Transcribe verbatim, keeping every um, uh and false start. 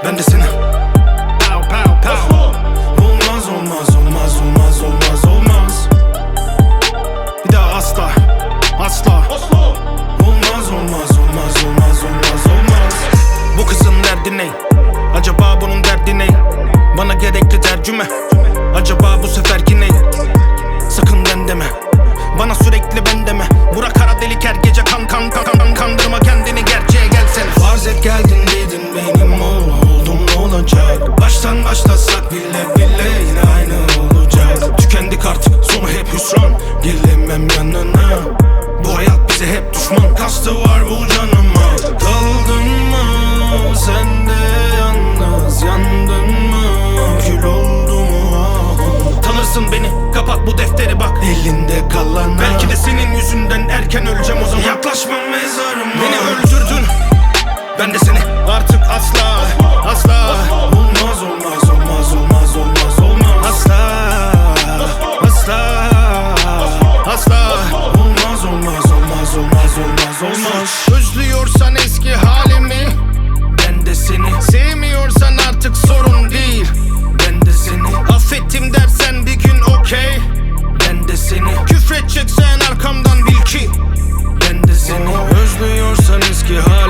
Ben de seni. Pow pow pow. Olmaz olmaz olmaz olmaz olmaz olmaz. Bir daha asla asla. Olmaz olmaz olmaz olmaz olmaz olmaz. Bu kızın derdi ne? Acaba bunun derdi ne? Bana gerekli tercüme. Acaba bu seferki ne? Sakın ben deme. Bana sürekli ben deme. Burak kara delik her gece kan kan kan kan. Kandırma kendini, gerçeğe gelsene. Farz et geldin dedin benim oldum, ne olacak? Baştan başlasak bile bile yine aynı olacak. Tükendik artık, sonu hep hüsran. Gelemem yanına. Bu hayat bize hep düşman. Kastı var bu canıma. Kaldın mı sen de yalnız? Yandın mı? Kül oldu mu? Tanırsın beni, kapat bu defteri bak. Elinde kalan. Belki de senin yüzünden erken öleceğim o zaman. Yaklaşma mezarıma. Beni öldürdün, ben de seni. Artık asla asla. Olmaz olmaz olmaz olmaz olmaz olmaz. Asla asla asla. Olmaz olmaz olmaz olmaz olmaz olmaz. Özlüyorsan eski halimi, ben de seni. Sevmiyorsan artık sorun değil, ben de seni. Affettim dersen bir gün okey, ben de seni. Küfredeceksen arkamdan bil ki, ben de seni. Özlüyorsan eski halimi,